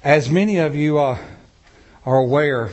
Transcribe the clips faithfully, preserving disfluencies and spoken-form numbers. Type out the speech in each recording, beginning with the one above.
As many of you uh, are aware,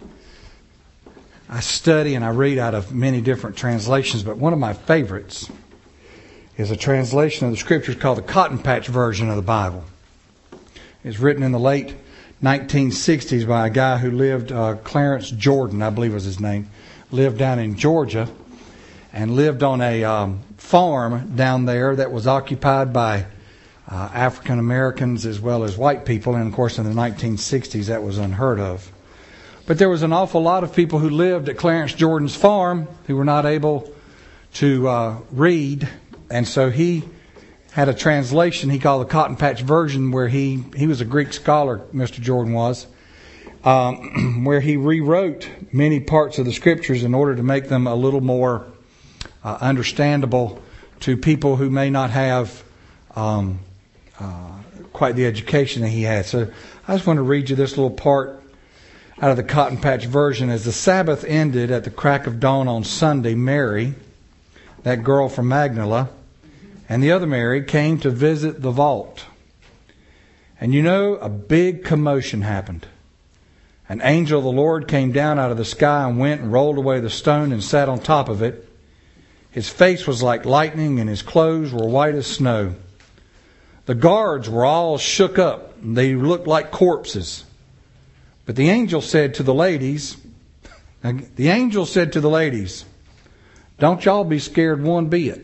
I study and I read out of many different translations, but one of my favorites is a translation of the Scriptures called the Cotton Patch Version of the Bible. It's written in the late nineteen sixties by a guy who lived, uh, Clarence Jordan, I believe was his name, lived down in Georgia and lived on a um, farm down there that was occupied by uh, African Americans as well as white people. And of course in the nineteen sixties that was unheard of. But there was an awful lot of people who lived at Clarence Jordan's farm who were not able to uh, read. And so he had a translation he called the Cotton Patch Version, where he, he was a Greek scholar, Mister Jordan was, um, where he rewrote many parts of the Scriptures in order to make them a little more uh, understandable to people who may not have um, uh, quite the education that he had. So I just want to read you this little part out of the Cotton Patch Version. As the Sabbath ended at the crack of dawn on Sunday, Mary, that girl from Magdala, and the other Mary came to visit the vault. And you know, a big commotion happened. An angel of the Lord came down out of the sky and went and rolled away the stone and sat on top of it. His face was like lightning and his clothes were white as snow. The guards were all shook up. They looked like corpses. But the angel said to the ladies, the angel said to the ladies, "Don't y'all be scared one bit.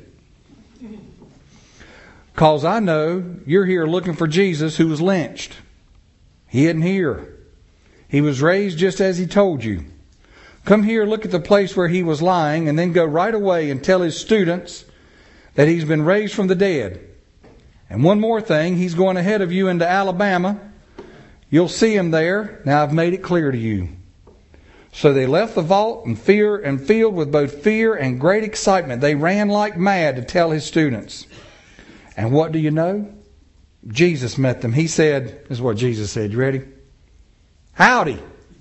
'Cause I know you're here looking for Jesus who was lynched. He isn't here. He was raised just as he told you. Come here, look at the place where he was lying, and then go right away and tell his students that he's been raised from the dead. And one more thing, he's going ahead of you into Alabama. You'll see him there. Now I've made it clear to you." So they left the vault in fear and filled with both fear and great excitement. They ran like mad to tell his students. And what do you know? Jesus met them. He said, this is what Jesus said. You ready? "Howdy."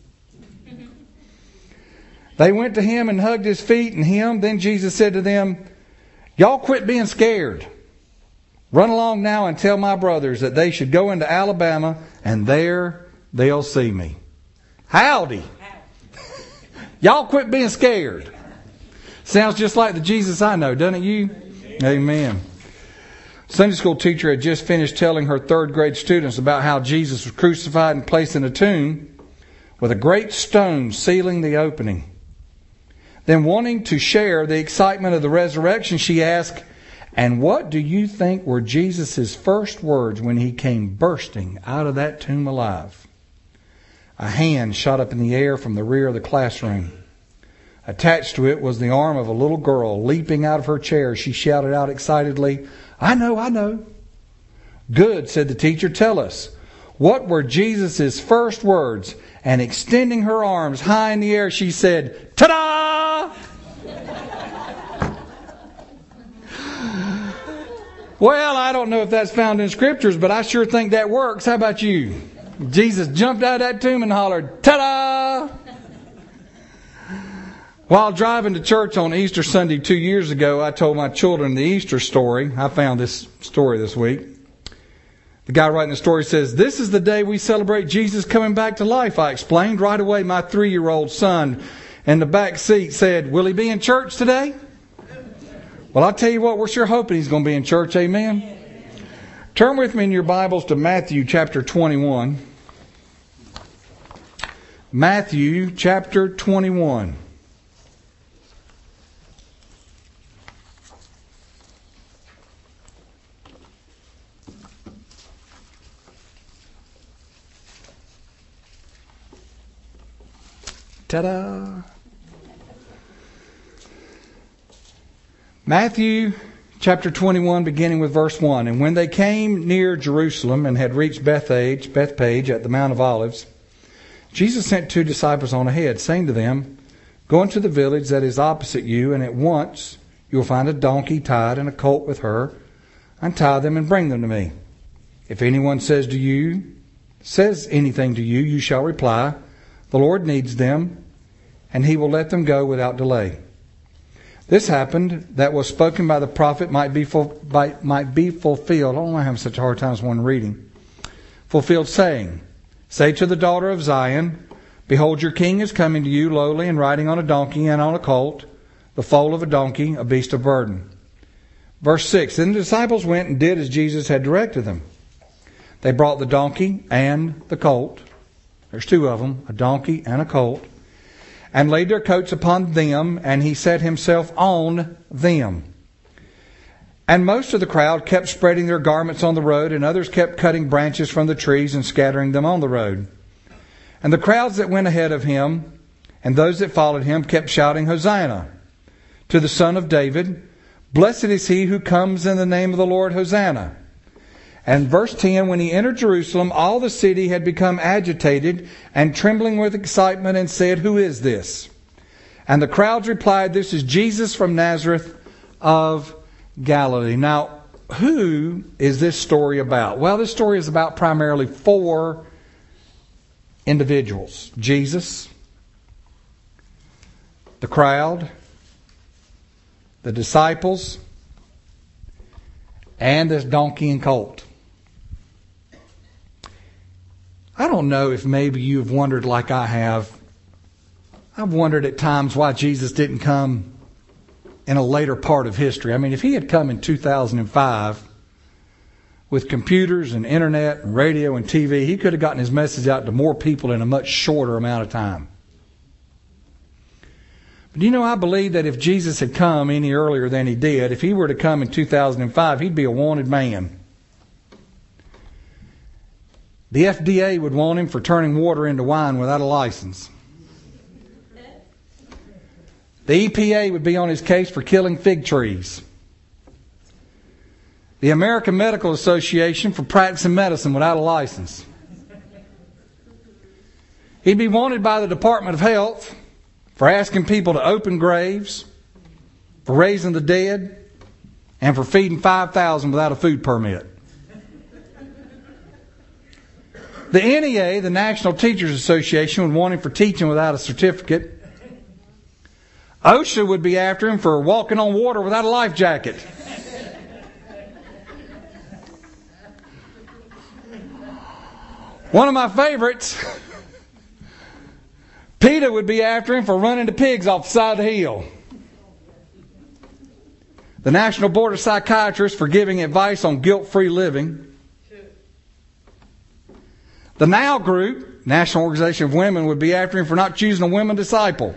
They went to him and hugged his feet and him. Then Jesus said to them, "Y'all quit being scared. Run along now and tell my brothers that they should go into Alabama, and there they'll see me." Howdy. Y'all quit being scared. Sounds just like the Jesus I know, doesn't it you? Amen. Amen. Sunday school teacher had just finished telling her third grade students about how Jesus was crucified and placed in a tomb with a great stone sealing the opening. Then, wanting to share the excitement of the resurrection, she asked, "And what do you think were Jesus' first words when he came bursting out of that tomb alive?" A hand shot up in the air from the rear of the classroom. Attached to it was the arm of a little girl. Leaping out of her chair, she shouted out excitedly, "I know, I know." "Good," said the teacher. "Tell us, what were Jesus' first words?" And extending her arms high in the air, she said, "Ta-da!" Well, I don't know if that's found in Scriptures, but I sure think that works. How about you? Jesus jumped out of that tomb and hollered, "Ta-da!" While driving to church on Easter Sunday two years ago, I told my children the Easter story. I found this story this week. The guy writing the story says, "This is the day we celebrate Jesus coming back to life," I explained. Right away, my three-year-old son in the back seat said, "Will he be in church today?" Well, I'll tell you what, we're sure hoping he's going to be in church. Amen. Amen. Turn with me in your Bibles to Matthew chapter twenty-one. Matthew chapter twenty-one. Ta-da! Matthew chapter twenty-one, beginning with verse one. "And when they came near Jerusalem and had reached Bethphage, Bethphage at the Mount of Olives, Jesus sent two disciples on ahead, saying to them, 'Go into the village that is opposite you, and at once you will find a donkey tied and a colt with her. Untie them and bring them to me. If anyone says to you, says anything to you, you shall reply, the Lord needs them, and he will let them go without delay.' This happened that was spoken by the prophet might be full, by, might be fulfilled." I don't know why I'm having such a hard time as one reading. "Fulfilled, saying, Say to the daughter of Zion, behold, your king is coming to you lowly and riding on a donkey and on a colt, the foal of a donkey, a beast of burden. Verse six, then the disciples went and did as Jesus had directed them. They brought the donkey and the colt. There's two of them, a donkey and a colt. And laid their coats upon them, and he set himself on them. And most of the crowd kept spreading their garments on the road, and others kept cutting branches from the trees and scattering them on the road. And the crowds that went ahead of him, and those that followed him, kept shouting, Hosanna to the Son of David. Blessed is he who comes in the name of the Lord, Hosanna. And verse ten, when he entered Jerusalem, all the city had become agitated and trembling with excitement and said, who is this? And the crowds replied, this is Jesus from Nazareth of Galilee. Now, who is this story about? Well, this story is about primarily four individuals. Jesus, the crowd, the disciples, and this donkey and colt. I don't know if maybe you've wondered like I have. I've wondered at times why Jesus didn't come in a later part of history. I mean, if he had come in two thousand five with computers and internet and radio and T V, he could have gotten his message out to more people in a much shorter amount of time. But you know, I believe that if Jesus had come any earlier than he did, if he were to come in two thousand five, he'd be a wanted man. The F D A would want him for turning water into wine without a license. The E P A would be on his case for killing fig trees. The American Medical Association for practicing medicine without a license. He'd be wanted by the Department of Health for asking people to open graves, for raising the dead, and for feeding five thousand without a food permit. The N E A, the National Teachers Association, would want him for teaching without a certificate. OSHA would be after him for walking on water without a life jacket. One of my favorites, PETA would be after him for running the pigs off the side of the hill. The National Board of Psychiatrists for giving advice on guilt-free living. The NOW Group, National Organization of Women, would be after him for not choosing a women disciple.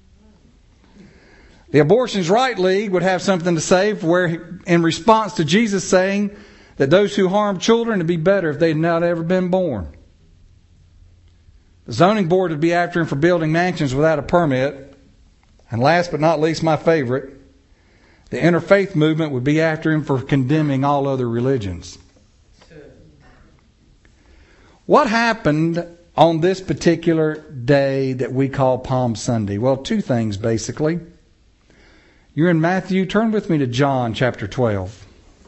The Abortions Right League would have something to say where, in response to Jesus saying that those who harm children would be better if they had not ever been born. The Zoning Board would be after him for building mansions without a permit. And last but not least, my favorite, the Interfaith Movement would be after him for condemning all other religions. What happened on this particular day that we call Palm Sunday? Well, two things basically. You're in Matthew. Turn with me to John chapter twelve.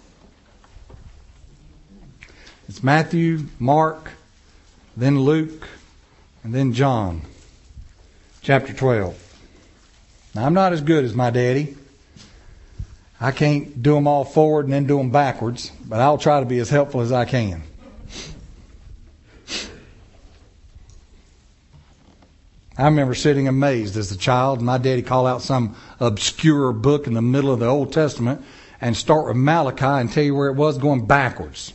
It's Matthew, Mark, then Luke, and then John chapter twelve. Now, I'm not as good as my daddy. I can't do them all forward and then do them backwards, but I'll try to be as helpful as I can. I remember sitting amazed as a child, and my daddy call out some obscure book in the middle of the Old Testament and start with Malachi and tell you where it was going backwards.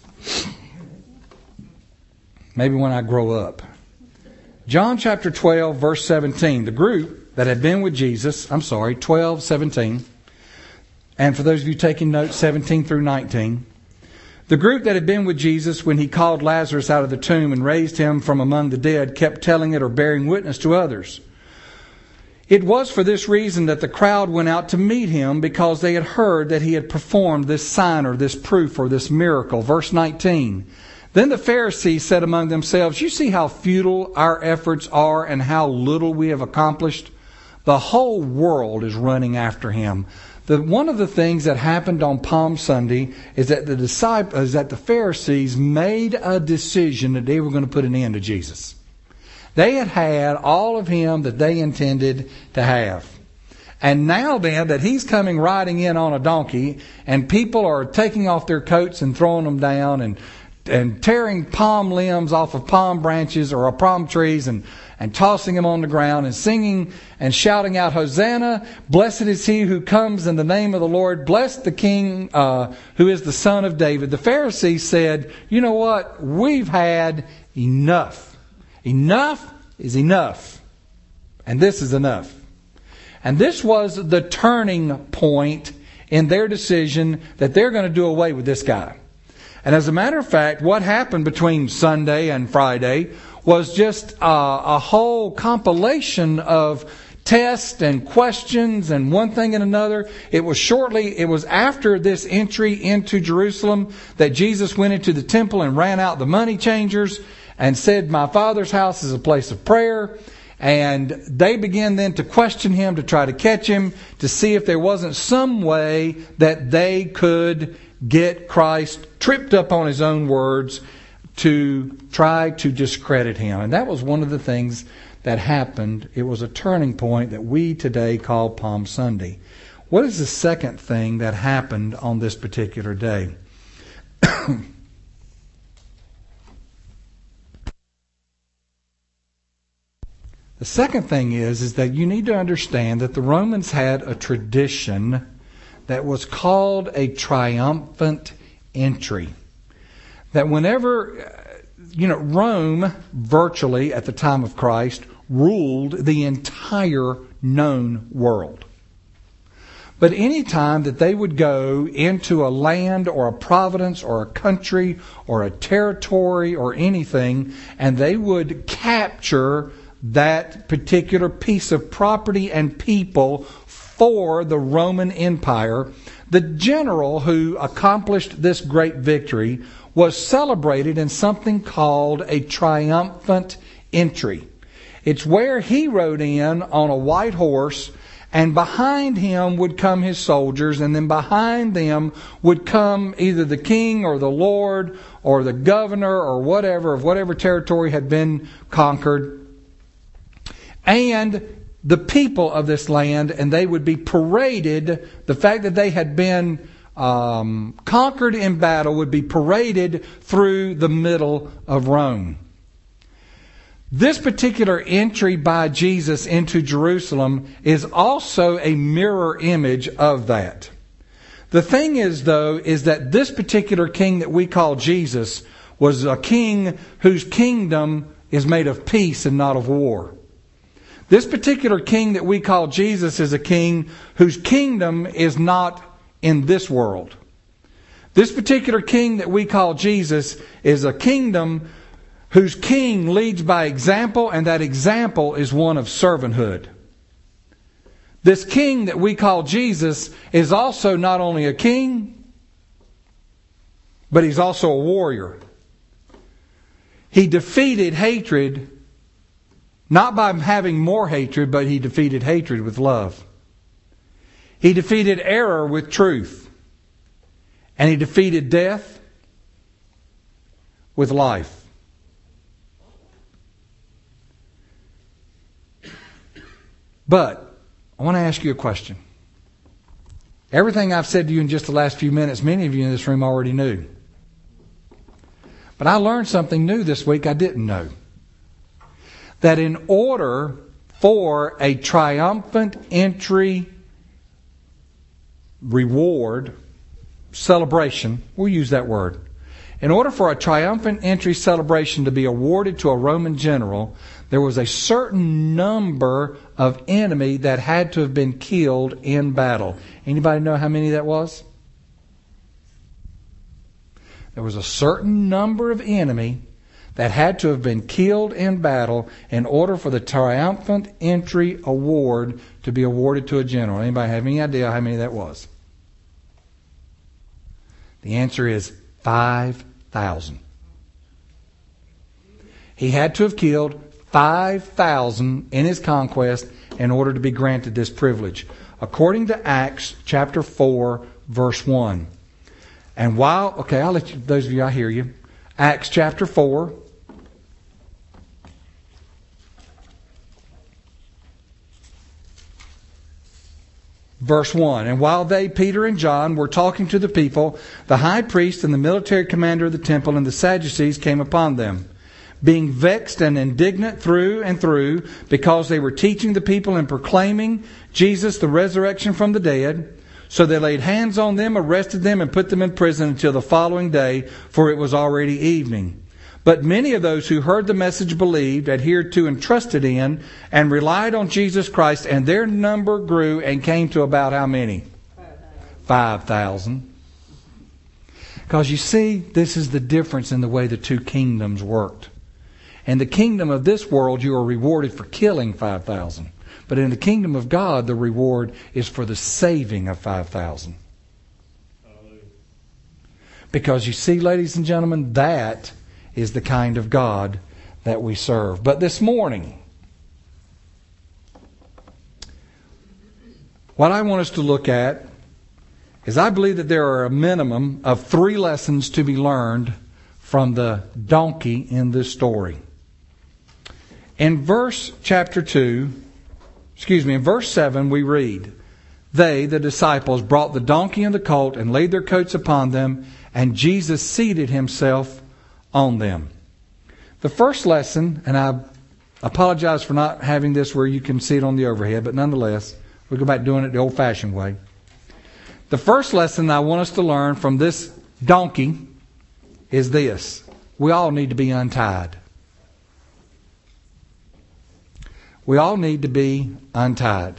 Maybe when I grow up. John chapter twelve, verse seventeen. The group that had been with Jesus, I'm sorry, twelve, seventeen. And for those of you taking notes, seventeen through nineteen. The group that had been with Jesus when he called Lazarus out of the tomb and raised him from among the dead kept telling it or bearing witness to others. It was for this reason that the crowd went out to meet him, because they had heard that he had performed this sign or this proof or this miracle. Verse nineteen. Then the Pharisees said among themselves, you see how futile our efforts are and how little we have accomplished? The whole world is running after him. The, one of the things that happened on Palm Sunday is that the disciples, is that the Pharisees made a decision that they were going to put an end to Jesus. They had had all of him that they intended to have. And now then that he's coming riding in on a donkey and people are taking off their coats and throwing them down and and tearing palm limbs off of palm branches or palm trees and, and tossing them on the ground and singing and shouting out, Hosanna, blessed is he who comes in the name of the Lord, blessed the King uh, who is the Son of David. The Pharisees said, you know what? We've had enough. Enough is enough. And this is enough. And this was the turning point in their decision that they're going to do away with this guy. And as a matter of fact, what happened between Sunday and Friday was just uh, a whole compilation of tests and questions and one thing and another. It was shortly, it was after this entry into Jerusalem that Jesus went into the temple and ran out the money changers and said, my Father's house is a place of prayer. And they began then to question him, to try to catch him, to see if there wasn't some way that they could get Christ tripped up on his own words to try to discredit him. And that was one of the things that happened. It was a turning point that we today call Palm Sunday. What is the second thing that happened on this particular day? The second thing is, is that you need to understand that the Romans had a tradition that was called a triumphant entry. That whenever, you know, Rome virtually at the time of Christ ruled the entire known world. But any time that they would go into a land or a province or a country or a territory or anything, and they would capture that particular piece of property and people for the Roman Empire, the general who accomplished this great victory was celebrated in something called a triumphant entry. It's where he rode in on a white horse, and behind him would come his soldiers, and then behind them would come either the king or the lord or the governor or whatever of whatever territory had been conquered, and the people of this land, and they would be paraded. The fact that they had been um, conquered in battle would be paraded through the middle of Rome. This particular entry by Jesus into Jerusalem is also a mirror image of that. The thing is, though, is that this particular king that we call Jesus was a king whose kingdom is made of peace and not of war. This particular king that we call Jesus is a king whose kingdom is not in this world. This particular king that we call Jesus is a kingdom whose king leads by example, and that example is one of servanthood. This king that we call Jesus is also not only a king, but he's also a warrior. He defeated hatred not by having more hatred, but he defeated hatred with love. He defeated error with truth. And he defeated death with life. But I want to ask you a question. Everything I've said to you in just the last few minutes, many of you in this room already knew. But I learned something new this week I didn't know. That in order for a triumphant entry reward, celebration, we'll use that word. In order for a triumphant entry celebration to be awarded to a Roman general, there was a certain number of enemy that had to have been killed in battle. Anybody know how many that was? There was a certain number of enemy that had to have been killed in battle in order for the triumphant entry award to be awarded to a general. Anybody have any idea how many that was? The answer is five thousand. He had to have killed five thousand in his conquest in order to be granted this privilege. According to Acts chapter four, verse one. And while, okay, I'll let you, those of you, I hear you. Acts chapter four. Verse one, and while they, Peter and John, were talking to the people, the high priest and the military commander of the temple and the Sadducees came upon them, being vexed and indignant through and through, because they were teaching the people and proclaiming Jesus, the resurrection from the dead. So they laid hands on them, arrested them, and put them in prison until the following day, for it was already evening. But many of those who heard the message believed, adhered to, and trusted in, and relied on Jesus Christ, and their number grew and came to about how many? Five thousand. Because you see, this is the difference in the way the two kingdoms worked. In the kingdom of this world, you are rewarded for killing five thousand. But in the kingdom of God, the reward is for the saving of five thousand. Because you see, ladies and gentlemen, that is the kind of God that we serve. But this morning, what I want us to look at is I believe that there are a minimum of three lessons to be learned from the donkey in this story. In verse chapter two, excuse me, in verse seven we read, they, the disciples, brought the donkey and the colt and laid their coats upon them, and Jesus seated himself on them. The first lesson, and I apologize for not having this where you can see it on the overhead, but nonetheless, we'll go back doing it the old-fashioned way. The first lesson I want us to learn from this donkey is this. We all need to be untied. We all need to be untied.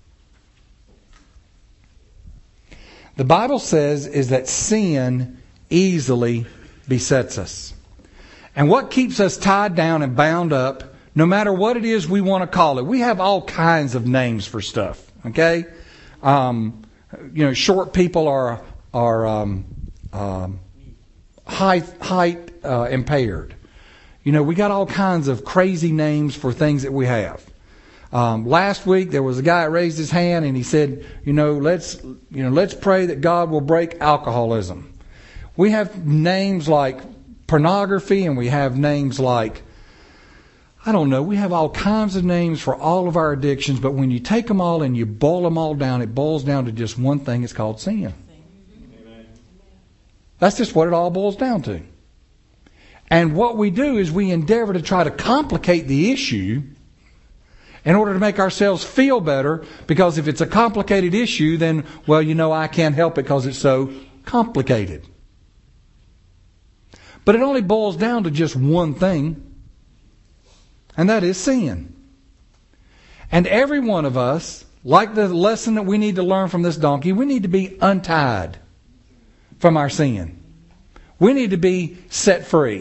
The Bible says is that sin easily besets us. And what keeps us tied down and bound up, no matter what it is we want to call it, we have all kinds of names for stuff. Okay, um, you know, short people are are um, um, height height uh, impaired. You know, we got all kinds of crazy names for things that we have. Um, last week there was a guy that raised his hand and he said, you know, let's you know let's pray that God will break alcoholism. We have names like pornography, and we have names like, I don't know, we have all kinds of names for all of our addictions, but when you take them all and you boil them all down, it boils down to just one thing. It's called sin. Amen. That's just what it all boils down to. And what we do is we endeavor to try to complicate the issue in order to make ourselves feel better, because if it's a complicated issue, then, well, you know, I can't help it because it's so complicated. But it only boils down to just one thing, and that is sin. And every one of us, like the lesson that we need to learn from this donkey, we need to be untied from our sin. We need to be set free.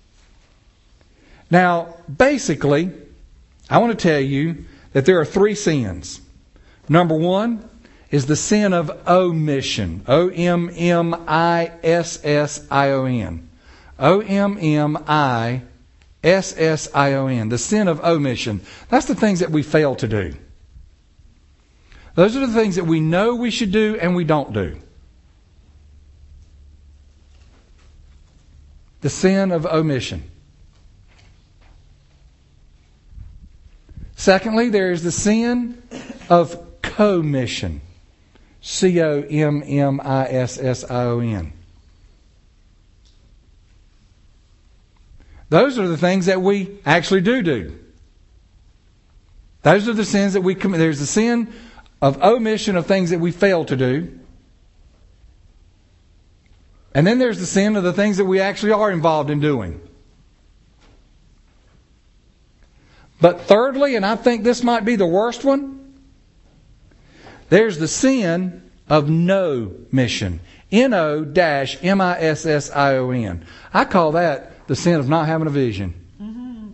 Now, basically, I want to tell you that there are three sins. Number one is the sin of omission. O M M I S S I O N. O M M I S S I O N. The sin of omission. That's the things that we fail to do. Those are the things that we know we should do and we don't do. The sin of omission. Secondly, there is the sin of commission. C O M M I S S I O N. Those are the things that we actually do do. Those are the sins that we commit. There's the sin of omission of things that we fail to do. And then there's the sin of the things that we actually are involved in doing. But thirdly, and I think this might be the worst one, there's the sin of no mission. N O M I S S I O N. I call that the sin of not having a vision. Mm-hmm.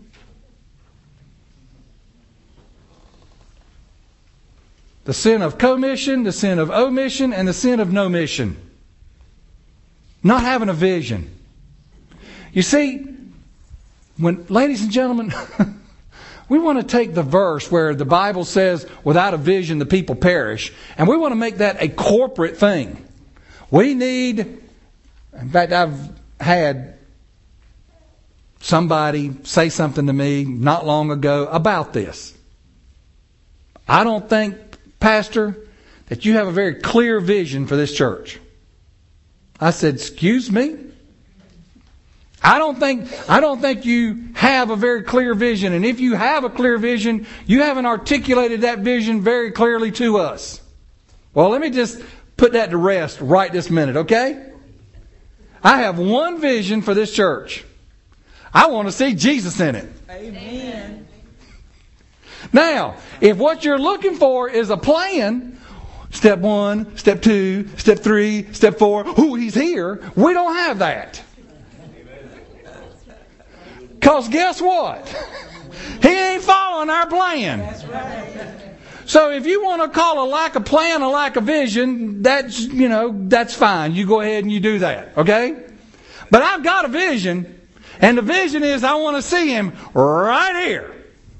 The sin of commission, the sin of omission, and the sin of no mission. Not having a vision. You see, when, ladies and gentlemen, we want to take the verse where the Bible says, without a vision the people perish, and we want to make that a corporate thing. We need, in fact, I've had somebody say something to me not long ago about this. I don't think, Pastor, that you have a very clear vision for this church. I said, excuse me? I don't think I don't think you have a very clear vision. And if you have a clear vision, you haven't articulated that vision very clearly to us. Well, let me just put that to rest right this minute, okay? I have one vision for this church. I want to see Jesus in it. Amen. Now, if what you're looking for is a plan, step one, step two, step three, step four, ooh, he's here. We don't have that. Because guess what? He ain't following our plan. That's right. So if you want to call a lack of plan a lack of vision, that's, you know, that's fine. You go ahead and you do that, okay? But I've got a vision, and the vision is I want to see Him right here.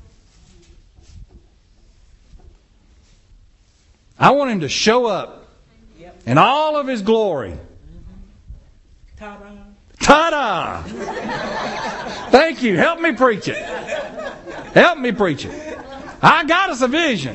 I want Him to show up in all of His glory. Ta-da. Ta-da! Thank you. Help me preach it. Help me preach it. I got us a vision.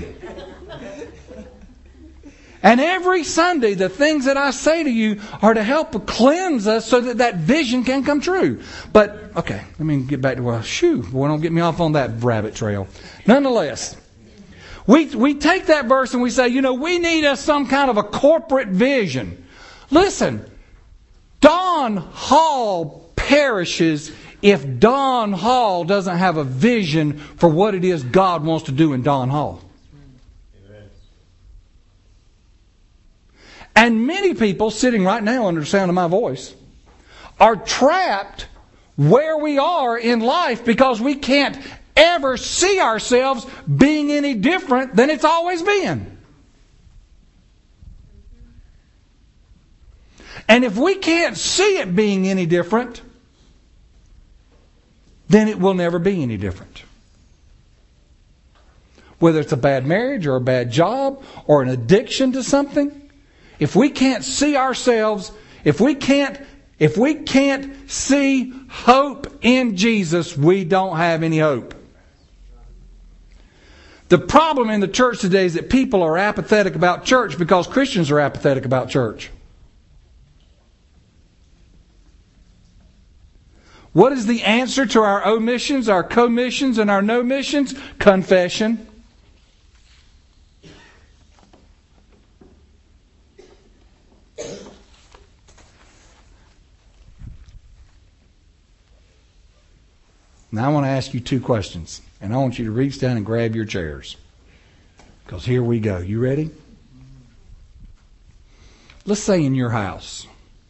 And every Sunday, the things that I say to you are to help cleanse us so that that vision can come true. But, okay, let me get back to where, shoo, boy, don't get me off on that rabbit trail. Nonetheless, we, we take that verse and we say, you know, we need us some kind of a corporate vision. Listen, Don Hall perishes if Don Hall doesn't have a vision for what it is God wants to do in Don Hall. Amen. And many people sitting right now under the sound of my voice are trapped where we are in life because we can't ever see ourselves being any different than it's always been. And if we can't see it being any different, then it will never be any different. Whether it's a bad marriage or a bad job or an addiction to something, if we can't see ourselves, if we can't, if we can't see hope in Jesus, we don't have any hope. The problem in the church today is that people are apathetic about church because Christians are apathetic about church. What is the answer to our omissions, our commissions, and our no missions? Confession. Now I want to ask you two questions. And I want you to reach down and grab your chairs. Because here we go. You ready? Let's say in your house.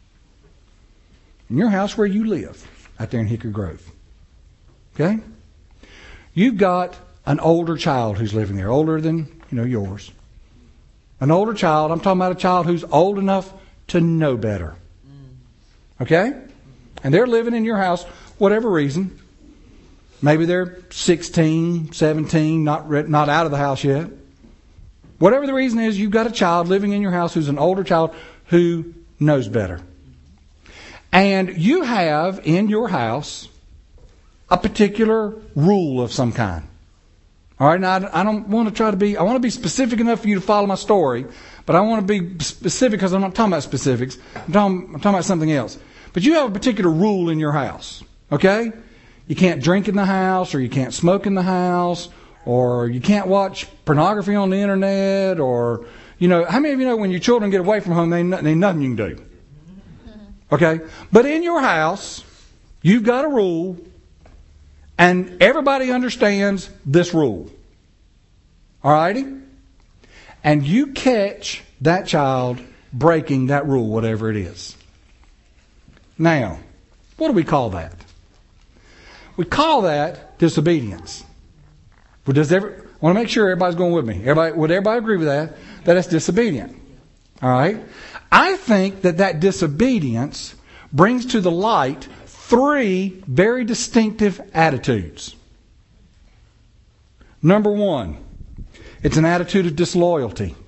In your house where you live. Out there in Hickory Grove. Okay? You've got an older child who's living there. Older than, you know, yours. An older child. I'm talking about a child who's old enough to know better. Okay? And they're living in your house, whatever reason. Maybe they're sixteen, seventeen, not not out of the house yet. Whatever the reason is, you've got a child living in your house who's an older child who knows better. And you have in your house a particular rule of some kind. All right, now I don't want to try to be, I want to be specific enough for you to follow my story, but I want to be specific because I'm not talking about specifics. I'm talking, I'm talking about something else. But you have a particular rule in your house, okay? You can't drink in the house, or you can't smoke in the house, or you can't watch pornography on the internet, or, you know, how many of you know when your children get away from home, there ain't nothing you can do? Okay? But in your house, you've got a rule, and everybody understands this rule. All righty? And you catch that child breaking that rule, whatever it is. Now, what do we call that? We call that disobedience. Well, does every, I want to make sure everybody's going with me. Everybody, would everybody agree with that? That it's disobedient. All right? I think that that disobedience brings to the light three very distinctive attitudes. Number one, it's an attitude of disloyalty.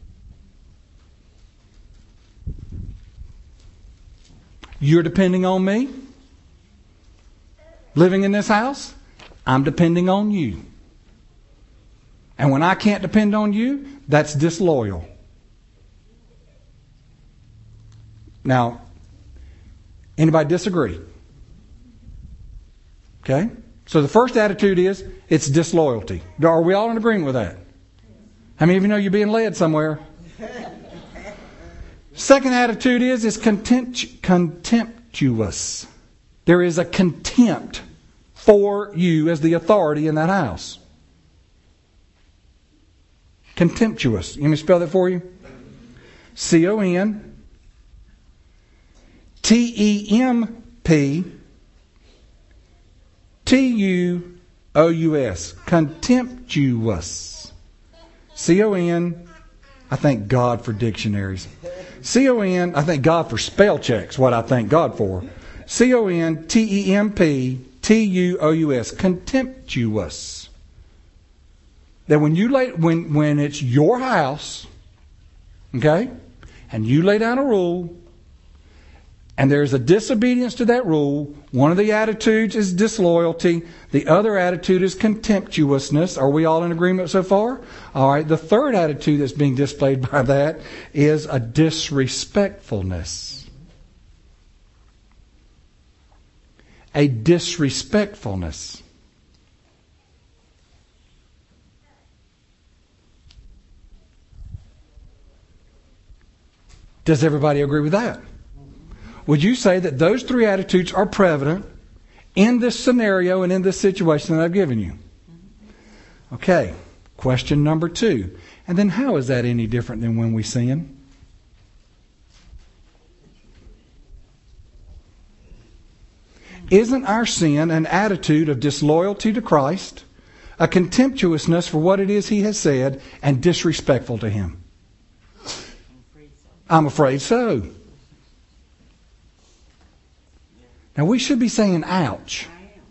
You're depending on me? Living in this house? I'm depending on you. And when I can't depend on you, that's disloyal. Now, anybody disagree? Okay? So the first attitude is, it's disloyalty. Are we all in agreement with that? How many of you know you're being led somewhere? Second attitude is, is contempt, contemptuous. There is a contempt for you as the authority in that house. Contemptuous. Let me spell that for you. C O N T E M P T U O U S. Contemptuous. C O N, I thank God for dictionaries. C O N, I thank God for spell checks, what I thank God for. C O N T E M P T U O U S. Contemptuous. That when you lay, when, when it's your house, okay, and you lay down a rule, and there's a disobedience to that rule, one of the attitudes is disloyalty. The other attitude is contemptuousness. Are we all in agreement so far? All right. The third attitude that's being displayed by that is a disrespectfulness. A disrespectfulness. Does everybody agree with that? Would you say that those three attitudes are prevalent in this scenario and in this situation that I've given you? Okay, question number two. And then how is that any different than when we sin? Isn't our sin an attitude of disloyalty to Christ, a contemptuousness for what it is He has said, and disrespectful to Him? I'm afraid so. Now we should be saying, ouch.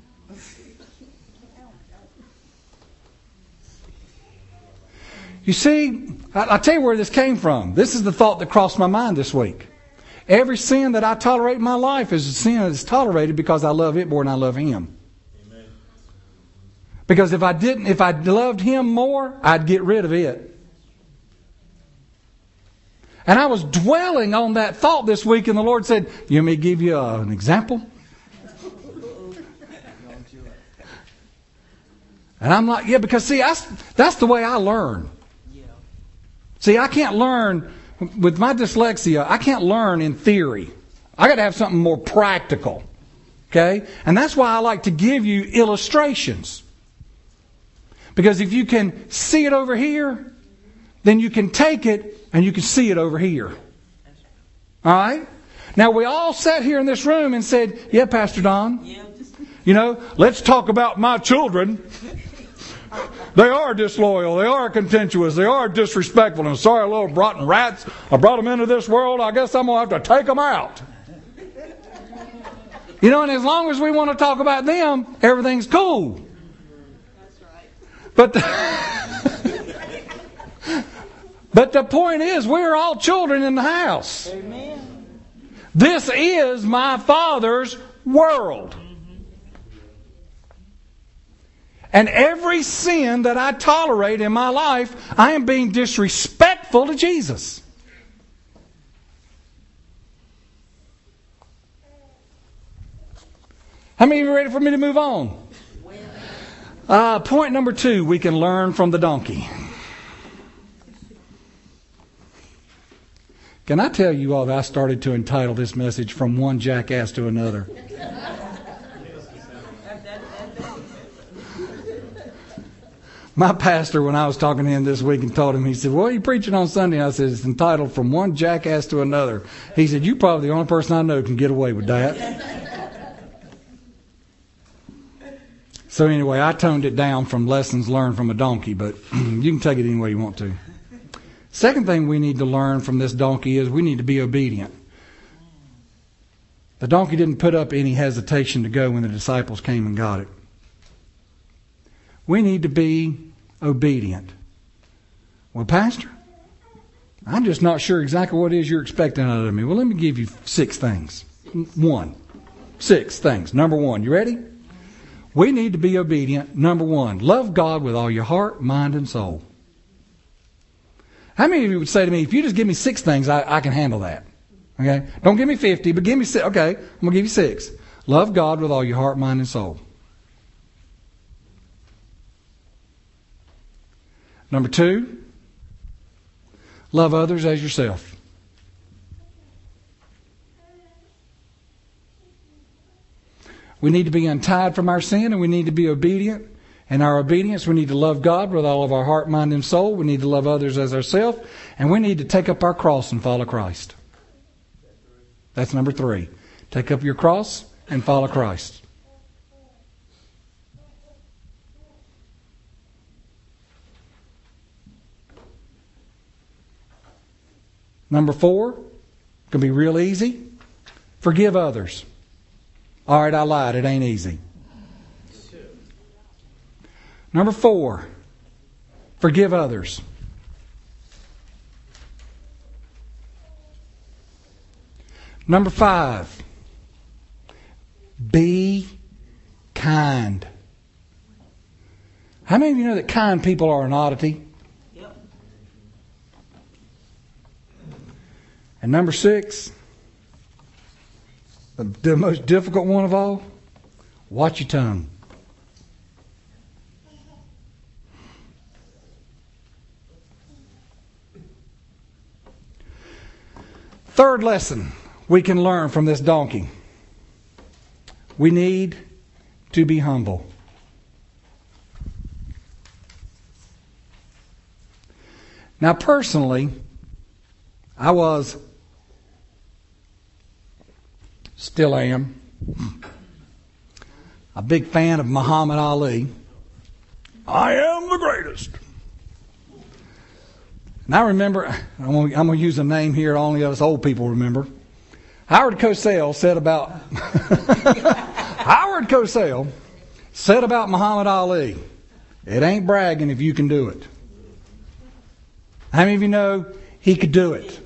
You see, I'll tell you where this came from. This is the thought that crossed my mind this week. Every sin that I tolerate in my life is a sin that is tolerated because I love it more than I love Him. Amen. Because if I didn't, if I loved Him more, I'd get rid of it. And I was dwelling on that thought this week, and the Lord said, "You want me to give you uh, an example?" And I'm like, yeah, because see, I, that's the way I learn. See, I can't learn, with my dyslexia, I can't learn in theory. I got to have something more practical. Okay? And that's why I like to give you illustrations. Because if you can see it over here, then you can take it and you can see it over here. All right? Now, we all sat here in this room and said, yeah, Pastor Don, you know, let's talk about my children. They are disloyal. They are contentious. They are disrespectful. And sorry, little rotten rats, I brought them into this world. I guess I'm going to have to take them out. You know, and as long as we want to talk about them, everything's cool. That's right. But the, but the point is, we're all children in the house. Amen. This is my Father's world. And every sin that I tolerate in my life, I am being disrespectful to Jesus. How many of you are ready for me to move on? Uh, point number two, we can learn from the donkey. Can I tell you all that I started to entitle this message From One Jackass to Another? My pastor, when I was talking to him this week and told him, he said, "What are you preaching on Sunday?" I said, "It's entitled From One Jackass to Another." He said, "You're probably the only person I know who can get away with that." So anyway, I toned it down from lessons learned from a donkey, but you can take it any way you want to. Second thing we need to learn from this donkey is we need to be obedient. The donkey didn't put up any hesitation to go when the disciples came and got it. We need to be obedient. Well, Pastor, I'm just not sure exactly what it is you're expecting out of me. Well, let me give you six things. One. Six things. Number one. You ready? We need to be obedient. Number one. Love God with all your heart, mind, and soul. How many of you would say to me, if you just give me six things, I, I can handle that? Okay? Don't give me fifty, but give me six. Okay, I'm going to give you six. Love God with all your heart, mind, and soul. Number two, love others as yourself. We need to be untied from our sin, and we need to be obedient. In our obedience, we need to love God with all of our heart, mind, and soul. We need to love others as ourselves. And we need to take up our cross and follow Christ. That's number three. Take up your cross and follow Christ. Number four, can be real easy. Forgive others. All right, I lied. It ain't easy. Number four, forgive others. Number five, be kind. How many of you know that kind people are an oddity? Yep. And number six, the, the most difficult one of all, watch your tongue. Third lesson we can learn from this donkey. We need to be humble. Now, personally, I was, still am, a big fan of Muhammad Ali. I am the greatest. And I remember, I'm going to use a name here only us old people remember. Howard Cosell said about Howard Cosell said about Muhammad Ali, it ain't bragging if you can do it. How many of you know he could do it?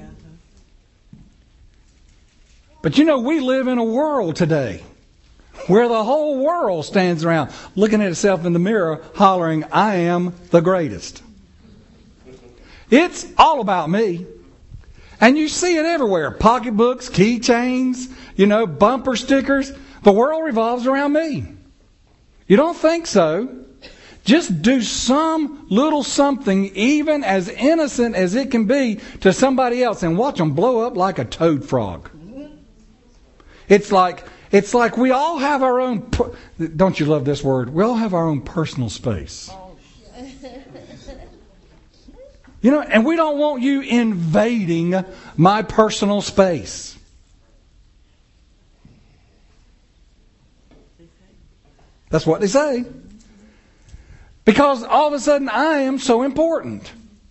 But you know, we live in a world today where the whole world stands around looking at itself in the mirror hollering, I am the greatest. It's all about me. And you see it everywhere. Pocketbooks, keychains, you know, bumper stickers. The world revolves around me. You don't think so? Just do some little something, even as innocent as it can be, to somebody else and watch them blow up like a toad frog. It's like, it's like we all have our own, don't you love this word? We all have our own personal space. You know, and we don't want you invading my personal space. That's what they say. Because all of a sudden I am so important.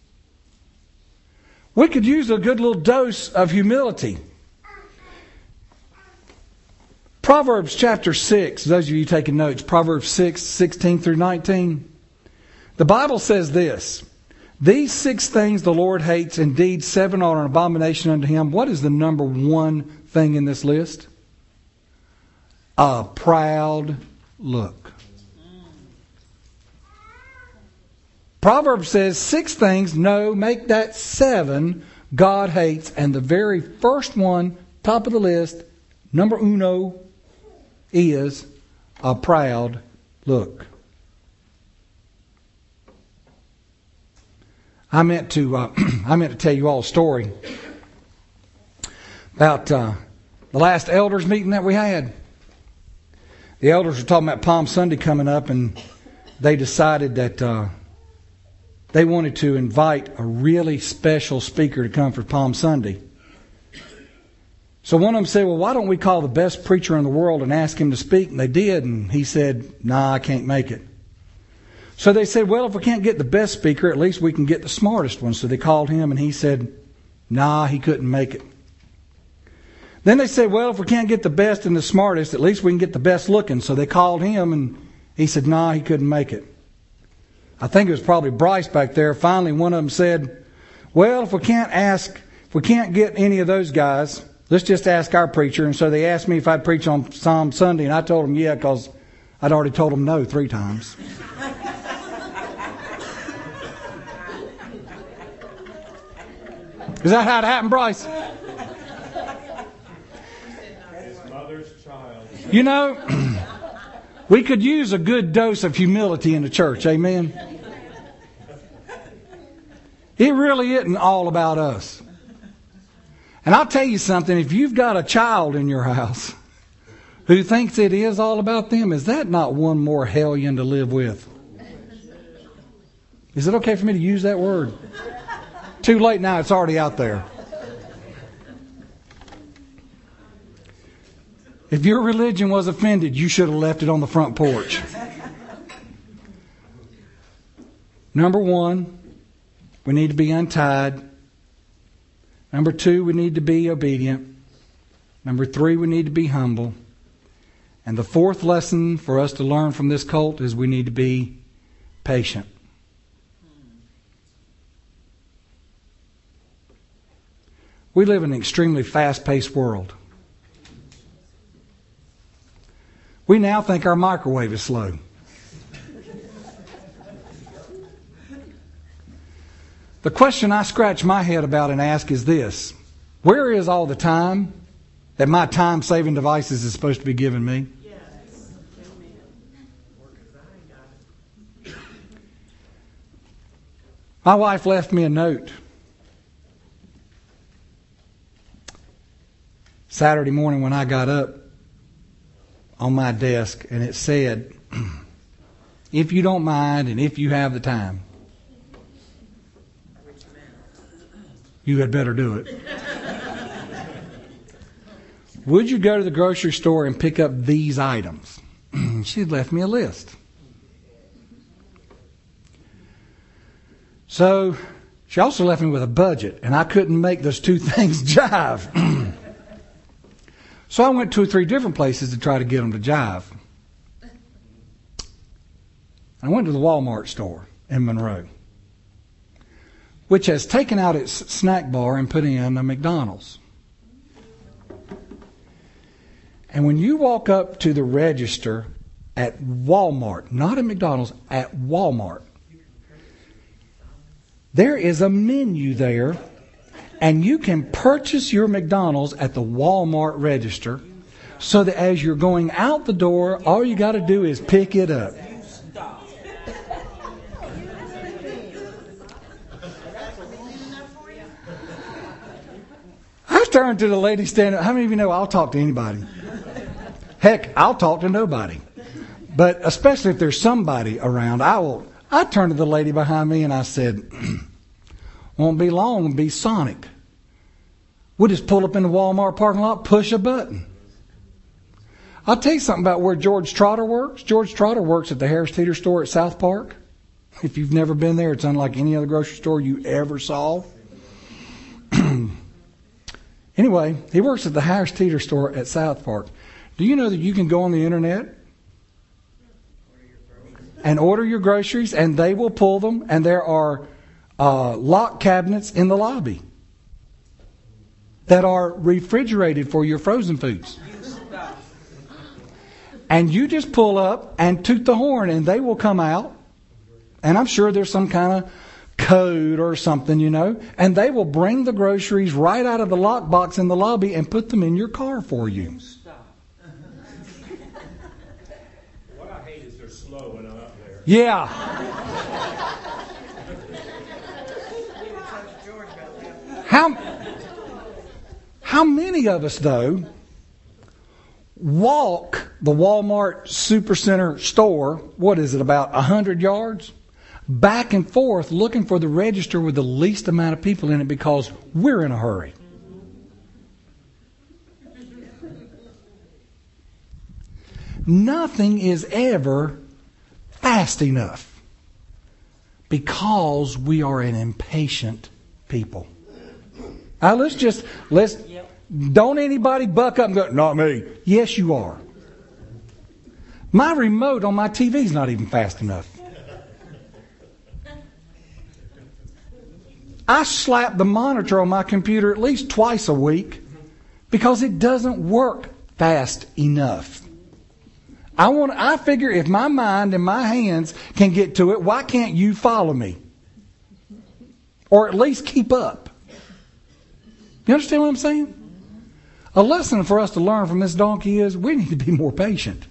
We could use a good little dose of humility. Proverbs chapter six, those of you taking notes, Proverbs six, sixteen through nineteen. The Bible says this. These six things the Lord hates, indeed seven are an abomination unto him. What is the number one thing in this list? A proud look. Proverbs says six things, no, make that seven, God hates. And the very first one, top of the list, number uno, is a proud look. I meant to uh, I meant to tell you all a story about uh, the last elders meeting that we had. The elders were talking about Palm Sunday coming up, and they decided that uh, they wanted to invite a really special speaker to come for Palm Sunday. So one of them said, well, why don't we call the best preacher in the world and ask him to speak? And they did, and he said, nah, I can't make it. So they said, well, if we can't get the best speaker, at least we can get the smartest one. So they called him, and he said, nah, he couldn't make it. Then they said, well, if we can't get the best and the smartest, at least we can get the best looking. So they called him, and he said, nah, he couldn't make it. I think it was probably Bryce back there. Finally, one of them said, well, if we can't ask, if we can't get any of those guys, let's just ask our preacher. And so they asked me if I'd preach on Palm Sunday, and I told them, yeah, because I'd already told them no three times. Is that how it happened, Bryce? You know, we could use a good dose of humility in the church. Amen. It really isn't all about us. And I'll tell you something, if you've got a child in your house who thinks it is all about them, is that not one more hellion to live with? Is it okay for me to use that word? Too late now, it's already out there. If your religion was offended, you should have left it on the front porch. Number one, we need to be untied. Number two, we need to be obedient. Number three, we need to be humble. And the fourth lesson for us to learn from this cult is we need to be patient. We live in an extremely fast-paced world. We now think our microwave is slow. The question I scratch my head about and ask is this: where is all the time that my time-saving devices is supposed to be giving me? My wife left me a note Saturday morning when I got up on my desk, and it said, if you don't mind and if you have the time, you had better do it. Would you go to the grocery store and pick up these items? She had left me a list. So she also left me with a budget, and I couldn't make those two things jive. So I went two or three different places to try to get them to jive. I went to the Walmart store in Monroe, which has taken out its snack bar and put in a McDonald's. And when you walk up to the register at Walmart, not at McDonald's, at Walmart, there is a menu there, and you can purchase your McDonald's at the Walmart register, so that as you're going out the door, all you got to do is pick it up. I turned to the lady standing. How many of you know I'll talk to anybody? Heck, I'll talk to nobody. But especially if there's somebody around, I will. I turned to the lady behind me and I said, won't be long, it'll be Sonic. We'll just pull up in the Walmart parking lot, push a button. I'll tell you something about where George Trotter works. George Trotter works at the Harris Teeter store at South Park. If you've never been there, it's unlike any other grocery store you ever saw. Anyway, he works at the Harris Teeter store at South Park. Do you know that you can go on the internet and order your groceries, and they will pull them, and there are uh, lock cabinets in the lobby that are refrigerated for your frozen foods. And you just pull up and toot the horn, and they will come out, and I'm sure there's some kind of code or something, you know, and they will bring the groceries right out of the lockbox in the lobby and put them in your car for you. What I hate is they're slow when I'm up there. Yeah. How, how many of us, though, walk the Walmart Supercenter store, what is it, about one hundred yards? Back and forth looking for the register with the least amount of people in it because we're in a hurry. Nothing is ever fast enough because we are an impatient people. Now let's just, let's, don't anybody buck up and go, not me. Yes, you are. My remote on my T V is not even fast enough. I slap the monitor on my computer at least twice a week because it doesn't work fast enough. I want. I figure if my mind and my hands can get to it, why can't you follow me? Or at least keep up. You understand what I'm saying? A lesson for us to learn from this donkey is we need to be more patient.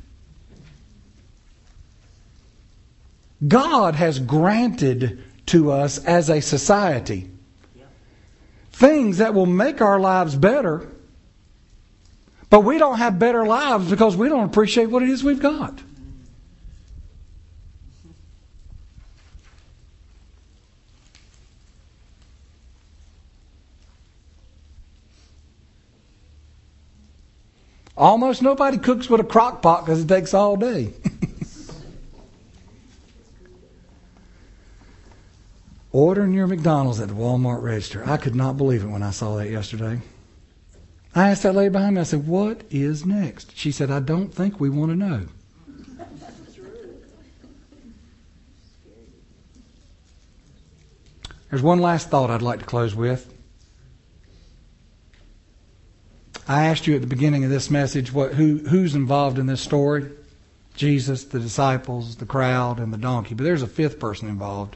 God has granted to us as a society things that will make our lives better, but we don't have better lives because we don't appreciate what it is we've got. Almost nobody cooks with a crock pot because it takes all day. Ordering your McDonald's at the Walmart register. I could not believe it when I saw that yesterday. I asked that lady behind me, I said, what is next? She said, I don't think we want to know. There's one last thought I'd like to close with. I asked you at the beginning of this message what who who's involved in this story. Jesus, the disciples, the crowd, and the donkey. But there's a fifth person involved.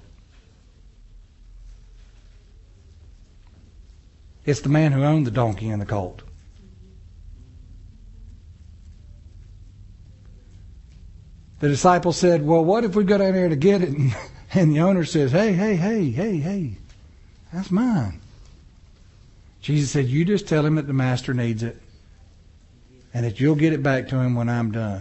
It's the man who owned the donkey and the colt. The disciples said, well, what if we go down there to get it? And, and the owner says, hey, hey, hey, hey, hey, that's mine. Jesus said, you just tell him that the master needs it and that you'll get it back to him when I'm done.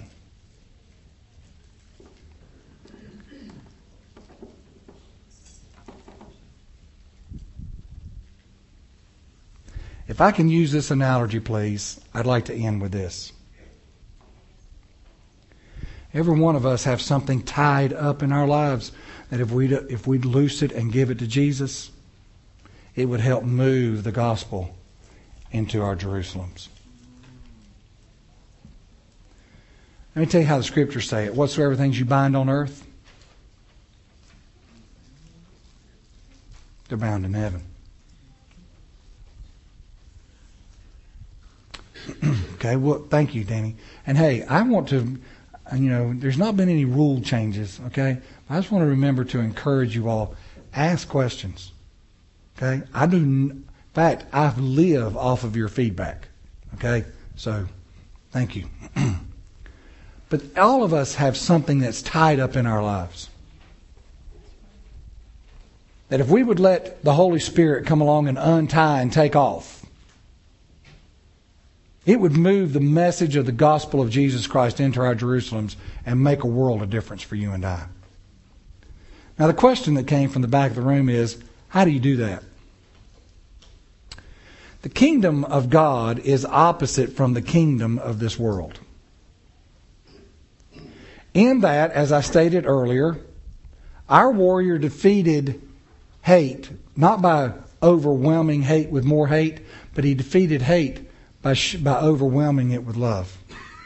If I can use this analogy, please, I'd like to end with this. Every one of us have something tied up in our lives that if we'd, if we'd loose it and give it to Jesus, it would help move the gospel into our Jerusalems. Let me tell you how the Scriptures say it. Whatsoever things you bind on earth, they're bound in heaven. Okay, well, thank you, Danny. And hey, I want to, you know, there's not been any rule changes, okay? I just want to remember to encourage you all, ask questions. Okay? I do, in fact, I live off of your feedback. Okay? So, thank you. But all of us have something that's tied up in our lives. That if we would let the Holy Spirit come along and untie and take off, it would move the message of the gospel of Jesus Christ into our Jerusalems and make a world of difference for you and I. Now, the question that came from the back of the room is, how do you do that? The kingdom of God is opposite from the kingdom of this world. In that, as I stated earlier, our warrior defeated hate, not by overwhelming hate with more hate, but he defeated hate by, sh- by overwhelming it with love.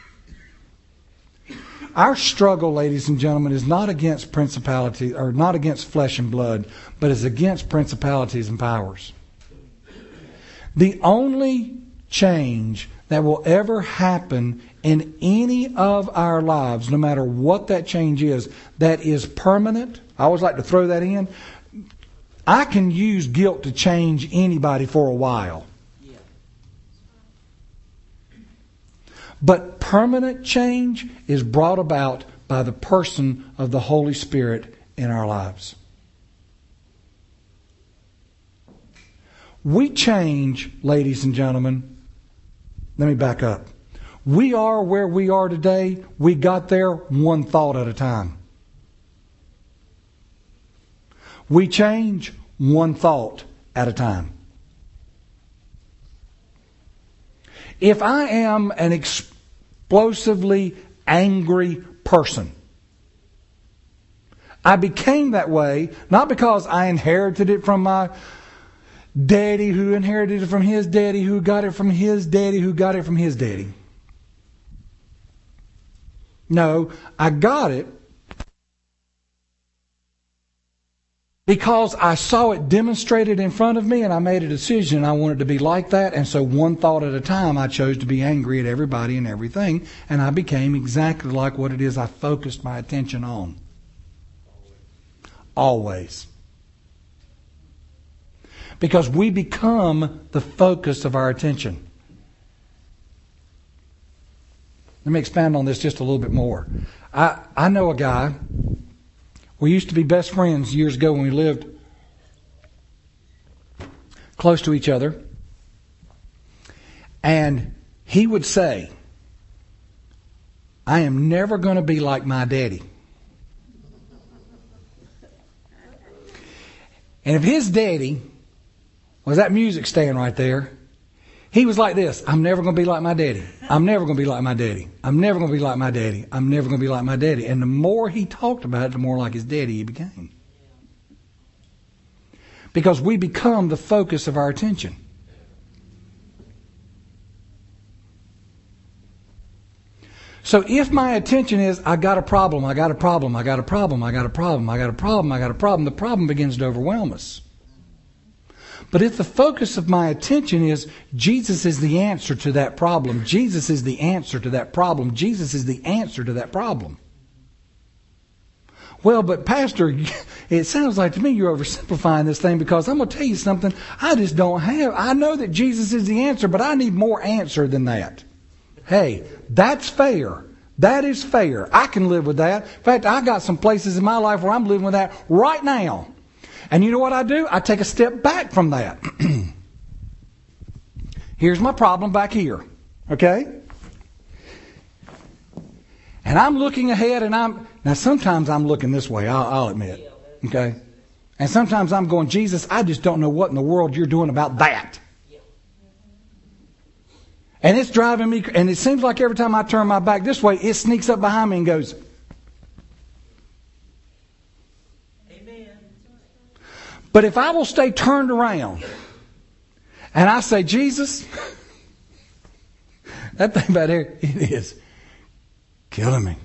Our struggle, ladies and gentlemen, is not against principalities, or not against flesh and blood, but is against principalities and powers. The only change that will ever happen in any of our lives, no matter what that change is, that is permanent, I always like to throw that in. I can use guilt to change anybody for a while. But permanent change is brought about by the person of the Holy Spirit in our lives. We change, ladies and gentlemen. Let me back up. We are where we are today. We got there one thought at a time. We change one thought at a time. If I am an explosively angry person, I became that way not because I inherited it from my daddy who inherited it from his daddy who got it from his daddy who got it from his daddy. No, I got it because I saw it demonstrated in front of me and I made a decision I wanted to be like that. And so one thought at a time, I chose to be angry at everybody and everything. And I became exactly like what it is I focused my attention on. Always. Because we become the focus of our attention. Let me expand on this just a little bit more. I, I know a guy. We used to be best friends years ago when we lived close to each other. And he would say, I am never going to be like my daddy. And if his daddy was that music stand right there, he was like this. I'm never going to be like my daddy. I'm never going to be like my daddy. I'm never going to be like my daddy. I'm never going to be like my daddy. And the more he talked about it, the more like his daddy he became. Because we become the focus of our attention. So if my attention is, I got a problem, I got a problem, I got a problem, I got a problem, I got a problem, I got a problem, the problem begins to overwhelm us. But if the focus of my attention is, Jesus is the answer to that problem, Jesus is the answer to that problem, Jesus is the answer to that problem. Well, but Pastor, it sounds like to me you're oversimplifying this thing, because I'm going to tell you something. I just don't have, I know that Jesus is the answer, but I need more answer than that. Hey, that's fair. That is fair. I can live with that. In fact, I got some places in my life where I'm living with that right now. And you know what I do? I take a step back from that. Here's my problem back here. Okay? And I'm looking ahead, and I'm... Now, sometimes I'm looking this way, I'll, I'll admit. Okay? And sometimes I'm going, Jesus, I just don't know what in the world you're doing about that. And it's driving me... And it seems like every time I turn my back this way, it sneaks up behind me and goes... But if I will stay turned around and I say, Jesus, that thing back there, it is killing me.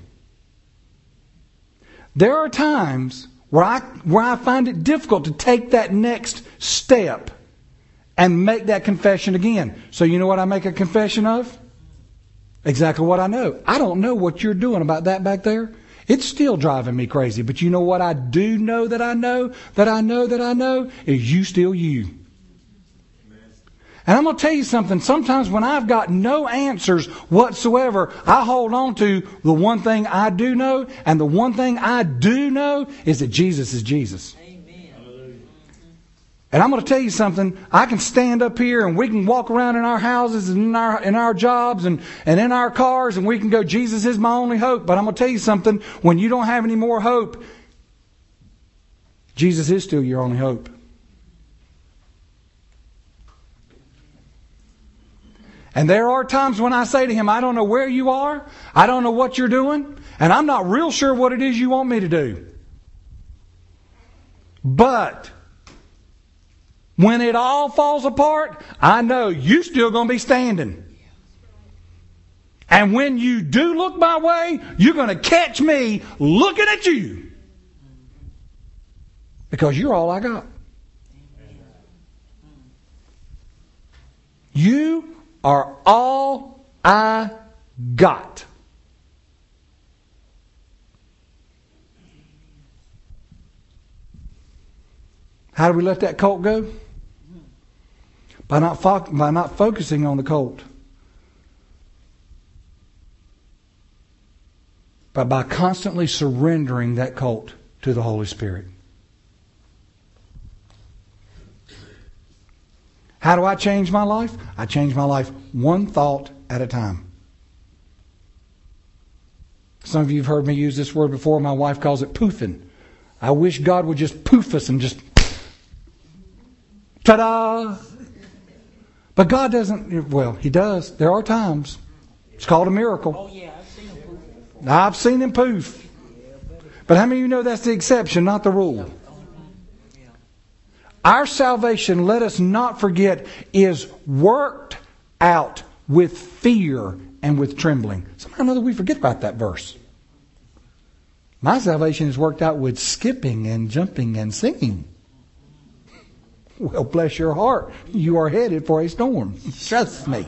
There are times where I where I find it difficult to take that next step and make that confession again. So you know what I make a confession of? Exactly what I know. I don't know what you're doing about that back there. It's still driving me crazy. But you know what I do know that I know, that I know that I know, is you still you. And I'm going to tell you something. Sometimes when I've got no answers whatsoever, I hold on to the one thing I do know. And the one thing I do know is that Jesus is Jesus. And I'm going to tell you something. I can stand up here and we can walk around in our houses and in our, in our jobs and, and in our cars, and we can go, Jesus is my only hope. But I'm going to tell you something. When you don't have any more hope, Jesus is still your only hope. And there are times when I say to Him, I don't know where you are. I don't know what you're doing. And I'm not real sure what it is you want me to do. But when it all falls apart, I know you're still going to be standing. And when you do look my way, you're going to catch me looking at you. Because you're all I got. You are all I got. How do we let that colt go? By not fo- by not focusing on the colt. But by constantly surrendering that colt to the Holy Spirit. How do I change my life? I change my life one thought at a time. Some of you have heard me use this word before. My wife calls it poofing. I wish God would just poof us and just... Ta-da! But God doesn't, well, He does. There are times. It's called a miracle. Oh, yeah, I've seen him poof. I've seen Him poof. But how many of you know that's the exception, not the rule? Our salvation, let us not forget, is worked out with fear and with trembling. Somehow or another we forget about that verse. My salvation is worked out with skipping and jumping and singing. Well, bless your heart. You are headed for a storm. Trust me.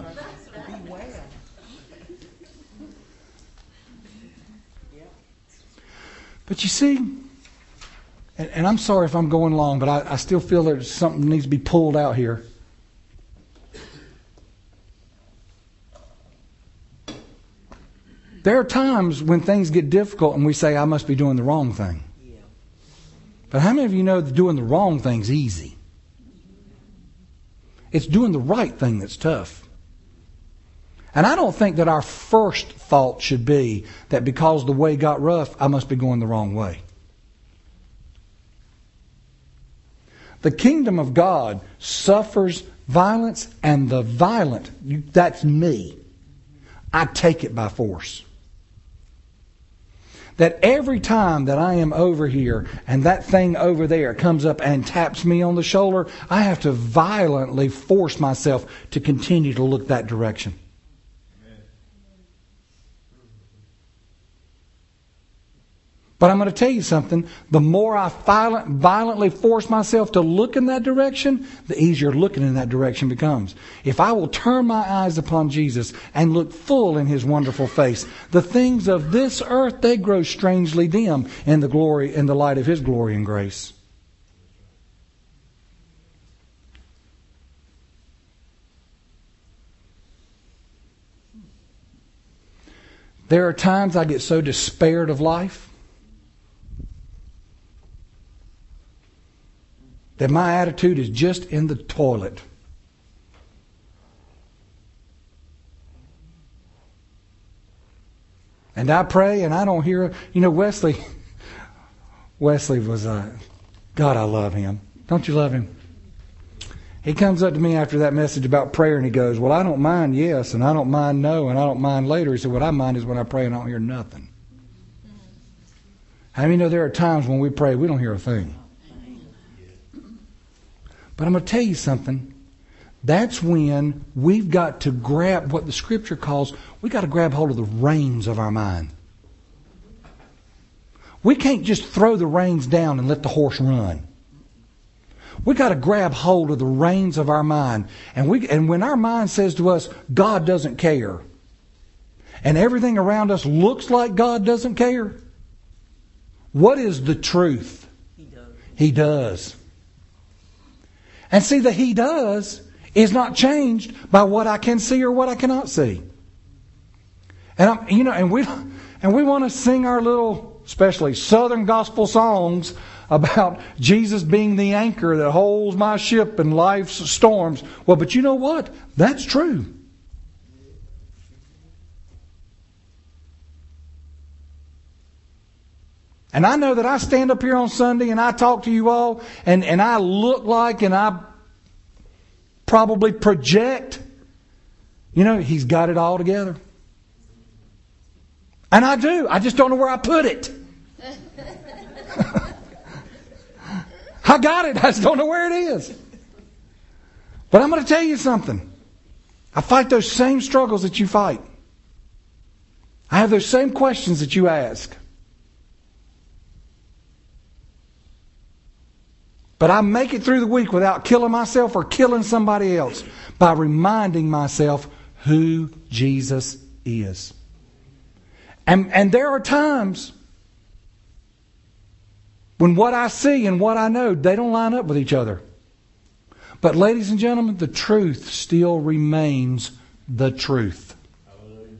But you see, and, and I'm sorry if I'm going long, but I, I still feel there's something needs to be pulled out here. There are times when things get difficult and we say, I must be doing the wrong thing. Yeah. But how many of you know that doing the wrong thing's easy? It's doing the right thing that's tough. And I don't think that our first thought should be that because the way got rough, I must be going the wrong way. The kingdom of God suffers violence, and the violent, that's me, I take it by force. That every time that I am over here and that thing over there comes up and taps me on the shoulder, I have to violently force myself to continue to look that direction. But I'm going to tell you something. The more I violent, violently force myself to look in that direction, the easier looking in that direction becomes. If I will turn my eyes upon Jesus and look full in His wonderful face, the things of this earth, they grow strangely dim in the glory, in the light of His glory and grace. There are times I get so despaired of life that my attitude is just in the toilet. And I pray and I don't hear, you know, Wesley, Wesley was, uh, God, I love him. Don't you love him? He comes up to me after that message about prayer and he goes, well, I don't mind yes, and I don't mind no, and I don't mind later. He said, what I mind is when I pray and I don't hear nothing. How many know there are times when we pray we don't hear a thing? But I'm going to tell you something. That's when we've got to grab what the Scripture calls, we've got to grab hold of the reins of our mind. We can't just throw the reins down and let the horse run. We've got to grab hold of the reins of our mind. And we, and when our mind says to us, God doesn't care, and everything around us looks like God doesn't care, what is the truth? He does. He does. And see, the He does is not changed by what I can see or what I cannot see. And I'm, you know, and we and we want to sing our little, especially Southern gospel songs about Jesus being the anchor that holds my ship in life's storms. Well, but you know what? That's true. And I know that I stand up here on Sunday and I talk to you all and, and I look like and I probably project, you know, He's got it all together. And I do. I just don't know where I put it. I got it. I just don't know where it is. But I'm going to tell you something. I fight those same struggles that you fight. I have those same questions that you ask. But I make it through the week without killing myself or killing somebody else by reminding myself who Jesus is. And, and there are times when what I see and what I know, they don't line up with each other. But ladies and gentlemen, the truth still remains the truth. Hallelujah.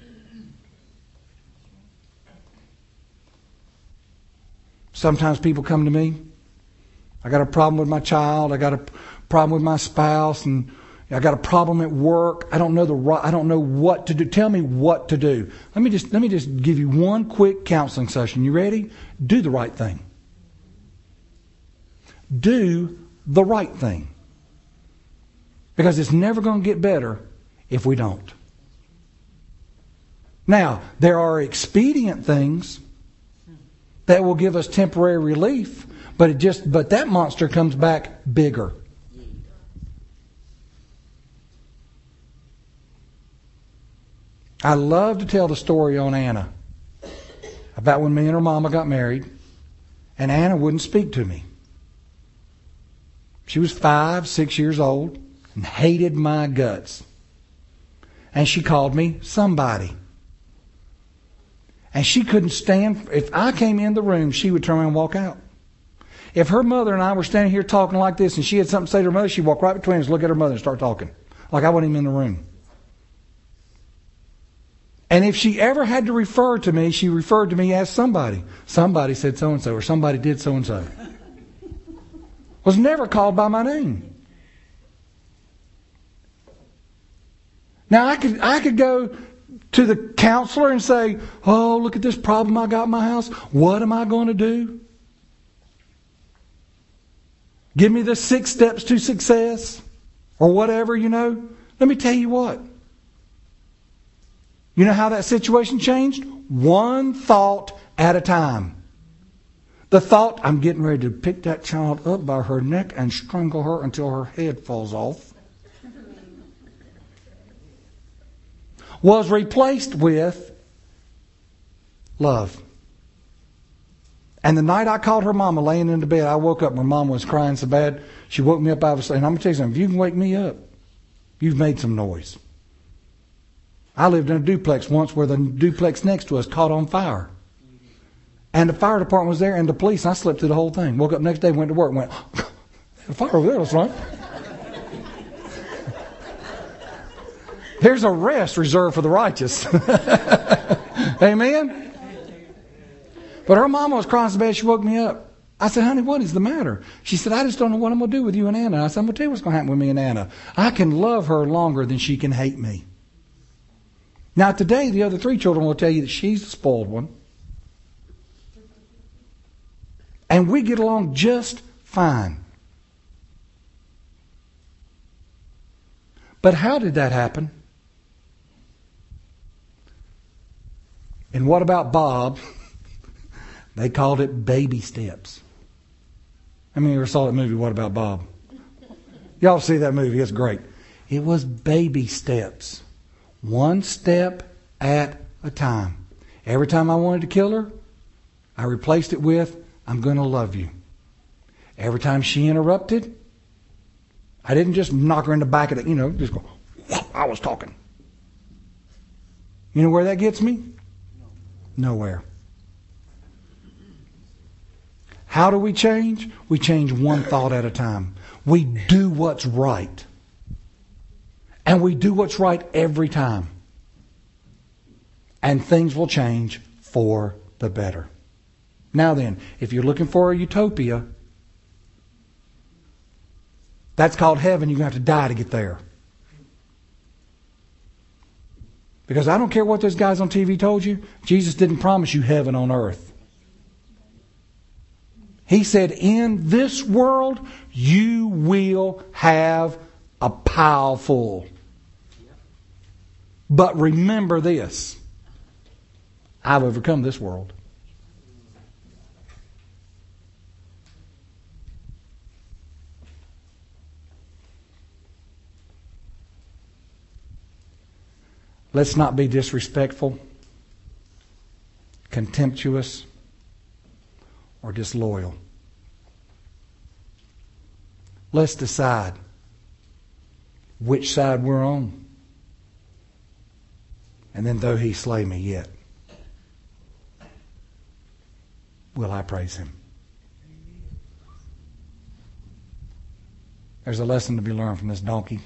Sometimes people come to me. I got a problem with my child. I got a problem with my spouse, and I got a problem at work. I don't know the right, I don't know what to do. Tell me what to do. Let me just let me just give you one quick counseling session. You ready? Do the right thing. Do the right thing. Because it's never going to get better if we don't. Now, there are expedient things that will give us temporary relief. But it just but that monster comes back bigger. I love to tell the story on Anna about when me and her mama got married, and Anna wouldn't speak to me. She was five, six years old and hated my guts. And she called me somebody. And she couldn't stand, if I came in the room, she would turn around and walk out. If her mother and I were standing here talking like this and she had something to say to her mother, she'd walk right between us, look at her mother and start talking. Like I wasn't even in the room. And if she ever had to refer to me, she referred to me as somebody. Somebody said so-and-so, or somebody did so-and-so. Was never called by my name. Now, I could I could go to the counselor and say, oh, look at this problem I got in my house. What am I going to do? Give me the six steps to success, or whatever, you know. Let me tell you what. You know how that situation changed? One thought at a time. The thought, I'm getting ready to pick that child up by her neck and strangle her until her head falls off, was replaced with love. And the night I called her mama laying in the bed, I woke up. My mom was crying so bad, she woke me up out of sleep. And I'm going to tell you something, if you can wake me up, you've made some noise. I lived in a duplex once where the duplex next to us caught on fire. And the fire department was there and the police. I slept through the whole thing. Woke up next day, went to work, went, the fire over there, that's right. There's a rest reserved for the righteous. Amen? But her mama was crying so bad she woke me up. I said, honey, what is the matter? She said, I just don't know what I'm going to do with you and Anna. I said, I'm going to tell you what's going to happen with me and Anna. I can love her longer than she can hate me. Now today, the other three children will tell you that she's the spoiled one. And we get along just fine. But how did that happen? And what about Bob? They called it baby steps. How many of you ever saw that movie, What About Bob? Y'all see that movie, it's great. It was baby steps. One step at a time. Every time I wanted to kill her, I replaced it with, I'm going to love you. Every time she interrupted, I didn't just knock her in the back of the, you know, just go, I was talking. You know where that gets me? Nowhere. How do we change? We change one thought at a time. We do what's right. And we do what's right every time. And things will change for the better. Now then, if you're looking for a utopia, that's called heaven. You're going to have to die to get there. Because I don't care what those guys on T V told you. Jesus didn't promise you heaven on earth. He said, in this world, you will have a pile full. But remember this. I've overcome this world. Let's not be disrespectful, contemptuous, or disloyal. Let's decide which side we're on. And then, though he slay me yet, will I praise him. There's a lesson to be learned from this donkey.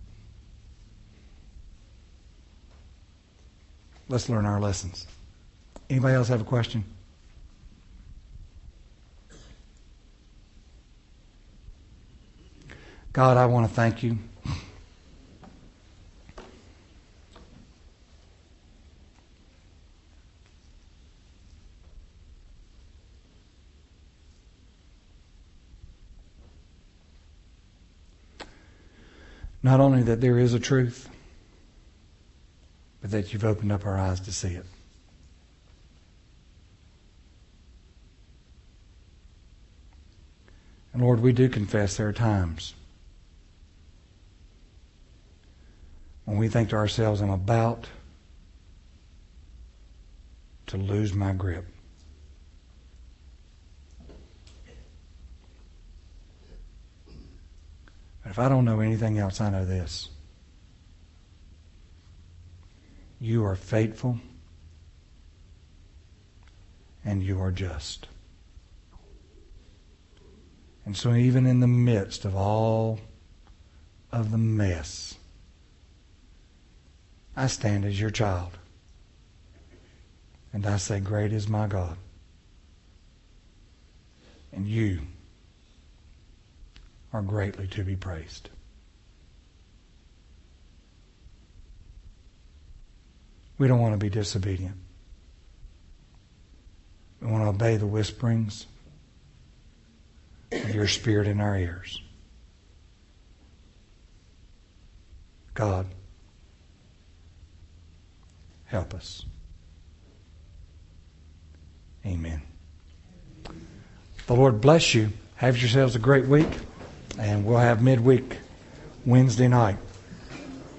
Let's learn our lessons. Anybody else have a question? God, I want to thank you. Not only that there is a truth, but that you've opened up our eyes to see it. And Lord, we do confess there are times when we think to ourselves, I'm about to lose my grip. But if I don't know anything else, I know this. You are faithful and you are just. And so even in the midst of all of the mess, I stand as your child And I say, great is my God. And you are greatly to be praised. We don't want to be disobedient. We want to obey the whisperings of your Spirit in our ears. God, help us. Amen. The Lord bless you. Have yourselves a great week. And we'll have midweek Wednesday night.